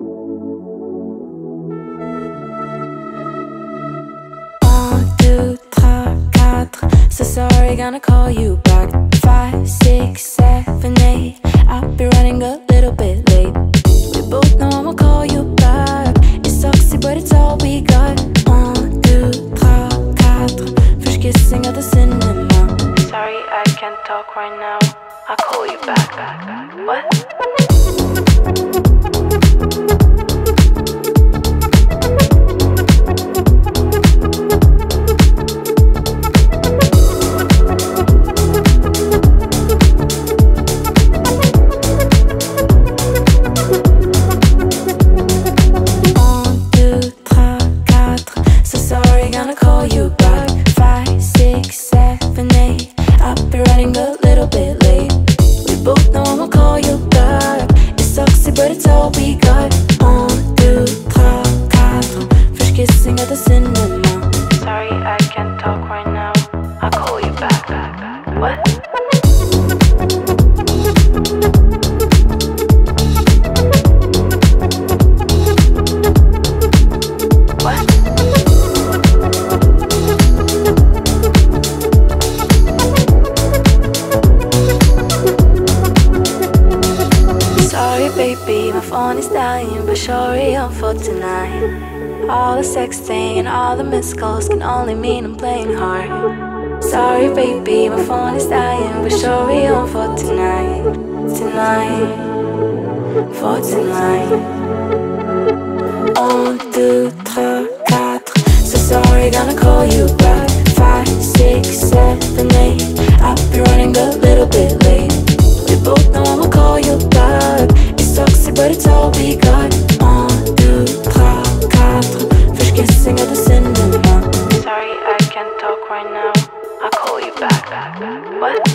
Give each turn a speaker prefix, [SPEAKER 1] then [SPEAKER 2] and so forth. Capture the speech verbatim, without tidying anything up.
[SPEAKER 1] Un, deux, trois, quatre. So sorry, gonna call you back. Five, six, seven, eight. I'll be running a little bit late. We both know I'ma call you back. It's toxic, but it's all we got. Un, deux, trois, quatre. First kissing at the cinema. Sorry, I can't talk right now. I'll call you back, back, back. What? All the sexting and all the missed calls can only mean I'm playing hard. Sorry baby, my phone is dying, but sure we on for tonight. Tonight, for tonight. Un, deux, trois, quatre. So sorry, gonna call you back. Five, six, seven, eight. I'll be running a little bit late. We both know I'ma call you back. It's toxic, but it's all we got. Un, deux, trois, quatre. First kissing at the cinema. Sorry, I can't talk right now. I'll call you back, back, back. What?